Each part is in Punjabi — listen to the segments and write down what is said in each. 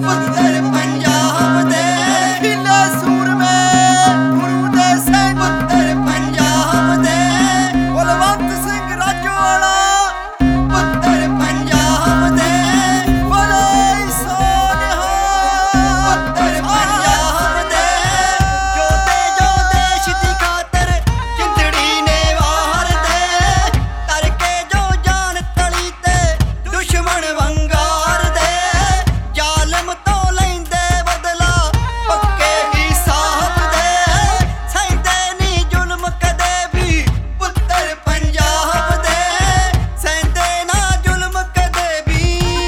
ਪੁੱਤਰ ਪੰਜਾਬ ਦੇ ਹੀਲੇ ਸੂਰਮੇ ਗੁਰੂ ਦੇ ਸਿੰਘ ਪੁੱਤਰ ਪੰਜਾਬ ਦੇ ਬਲਵੰਤ ਸਿੰਘ ਰਾਜੋਆਲਾ ਪੁੱਤਰ ਪੰਜਾਬ ਦੇ ਬੜੇ ਸੋਨਿਹਾ ਪੁੱਤਰ ਪੰਜਾਬ ਦੇ ਜੋ ਦੇਸ਼ ਦੀ ਖਾਤਰ ਜਿੰਦੜੀ ਨੇ ਵਾਰ ਦੇ ਤੜਕੇ ਜੋ ਜਾਨ ਤਲੀ ਤੇ ਦੁਸ਼ਮਣ ਵੰਗਾਰ ਦੇ ਜ਼ਾਲਮ ਤੋਂ ਲੈਂਦੇ ਬਦਲਾ ਪੱਕੇ ਹੀ ਸਾਹਬ ਦੇ ਸਹਿੰਦੇ ਨੀ ਜ਼ੁਲਮ ਕਦੇ ਵੀ ਪੁੱਤਰ ਪੰਜਾਬ ਦੇ ਸਹਿੰਦੇ ਨਾ ਜ਼ੁਲਮ ਕਦੇ ਵੀ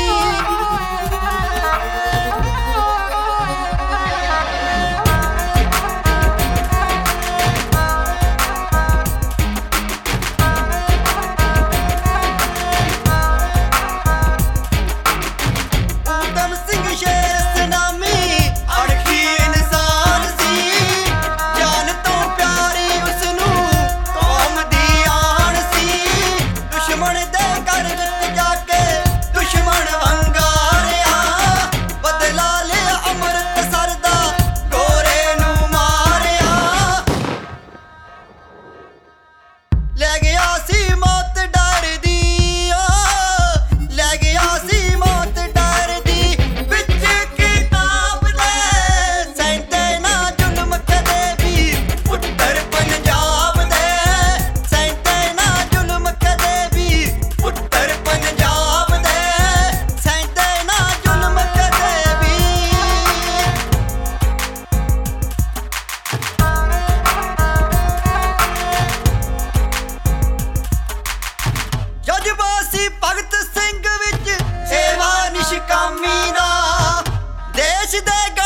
ਊਧਮ ਸਿੰਘ ਸ਼ੇਰ ਸਨਾਮੀ ਅਣਖੀ ਇਨਸਾਨ ਸੀ ਜਾਨ ਤੋਂ ਪਿਆਰੀ ਉਸਨੂੰ ਕੌਮ ਦੀ ਆਣ ਸੀ ਦੁਸ਼ਮਣ ਦੇ ਘਰ ਵਿੱਚ ਜਾ ਕੇ ਦੁਸ਼ਮਣ ਵੰਗਾਰਿਆ ਬਦਲਾ ਲਿਆ ਅੰਮ੍ਰਿਤਸਰ ਦਾ ਗੋਰੇ ਨੂੰ ਮਾਰਿਆ ਲੈ ਗਿਆ ਸੀ ਮੌਤ ਡਰਦੀ ਲੈ ਗਿਆ ਸੀ ਮੌਤ ਡਰਦੀ ਵਿੱਚ ਕਿਤਾਬ ਦੇ ਸਹਿੰਦੇ ਨਾ ਜ਼ੁਲਮ ਕਦੇ ਵੀ ਪੁੱਤਰ ਪੰਜਾਬ ਦੇ ਸਹਿੰਦੇ ਨਾ ਜ਼ੁਲਮ ਕਦੇ ਵੀ ਪੁੱਤਰ ਪੰਜਾਬ ਦੇ ਸਹਿੰਦੇ ਨਾ ਜ਼ੁਲਮ ਕਦੇ ਵੀ ਜਜ਼ਬਾ ਸੀ ਭਗਤ ਸਿੰਘ ਵਿੱਚ ਸੇਵਾ ਨਿਸ਼ਕਾਮੀ ਦਾ ਦੇਸ਼ ਦੇ